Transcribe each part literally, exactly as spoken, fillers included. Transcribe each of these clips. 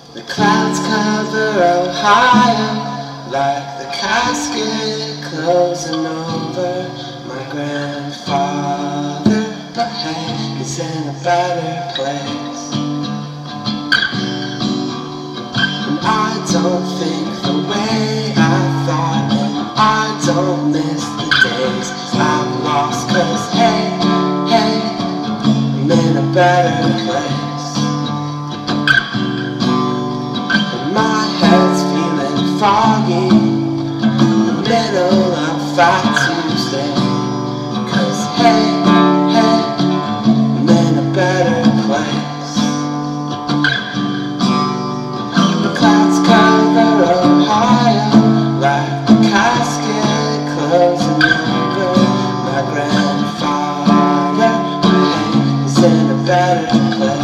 The clouds cover Ohio like the casket closing over my grandfather. But hey, he's in a better place. And I don't think the way I thought, and I don't miss the days I've lost. Cause hey, hey, I'm in a better place. My head's feeling foggy in the middle of Fat Tuesday. Cause hey, hey, I'm in a better place. The clouds cover Ohio like the casket closing over my grandfather. Hey, he's in a better place.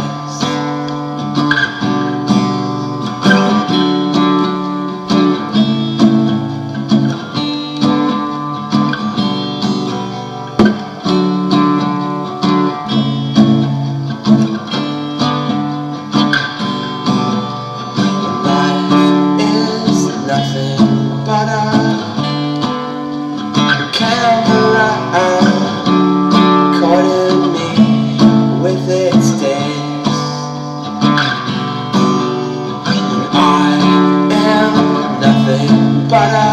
Nothing but a camera recording me with its days. And I am nothing but a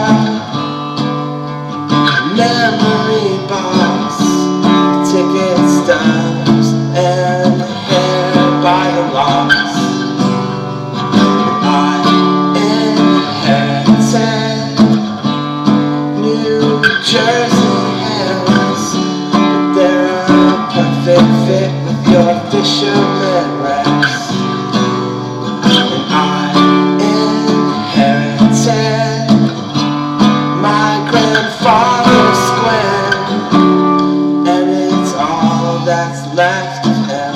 memory box, ticket stubs and hair by the locks. Jersey hands, but they're a perfect fit with your fisherman raps. And I inherited my grandfather's square, and it's all that's left of him.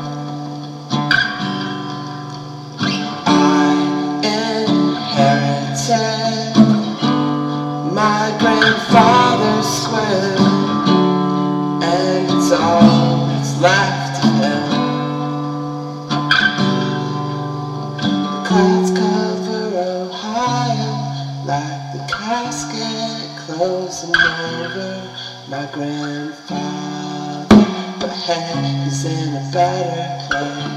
I inherited my grandfather's square, and it's all that's left of him. The clouds cover Ohio like the casket closing over my grandfather. But hey, he's in a better place.